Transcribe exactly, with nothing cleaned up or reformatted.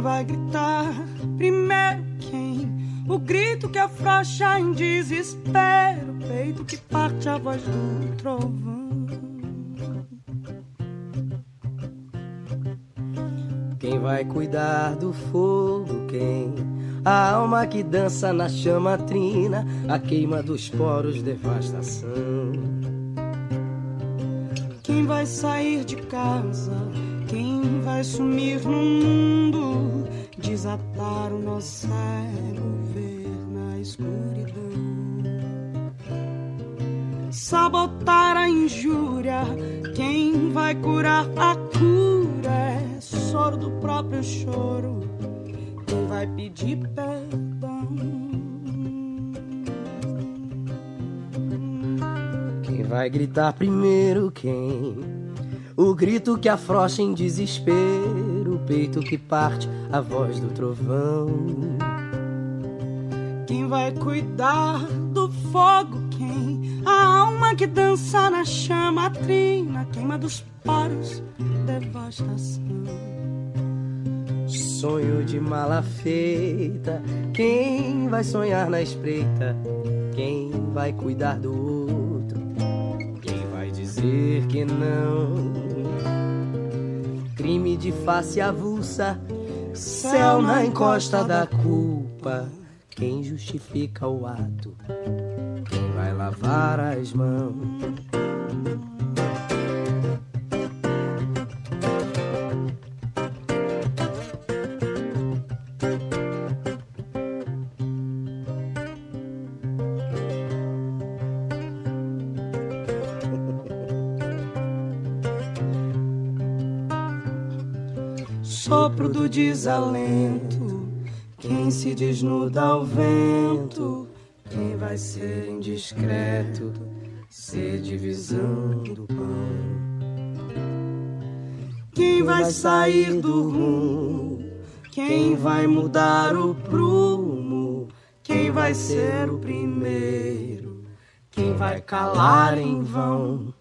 vai gritar primeiro? Quem? O grito que afrouxa em desespero, o peito que parte a voz do trovão. Quem vai cuidar do fogo? Quem? A alma que dança na chama trina, a queima dos poros, devastação. Quem vai sair de casa? Quem vai sumir no mundo? Desatar o nó cego, ver na escuridão. Sabotar a injúria. Quem vai curar a cura? É soro do próprio choro. Quem vai pedir perdão? Quem vai gritar primeiro? Quem? O grito que afrouxa em desespero, o peito que parte, a voz do trovão. Quem vai cuidar do fogo? Quem? A alma que dança na chama trina, queima dos poros, devastação. Sonho de mala feita, quem vai sonhar na espreita? Quem vai cuidar do outro? Quem vai dizer que não? Crime de face avulsa, céu na encosta da culpa. Quem justifica o ato? Quem vai lavar as mãos? Sopro do desalento, quem se desnuda ao vento? Quem vai ser indiscreto, ser divisão do pão? Quem vai sair do rumo? Quem vai mudar o prumo? Quem vai ser o primeiro? Quem vai calar em vão?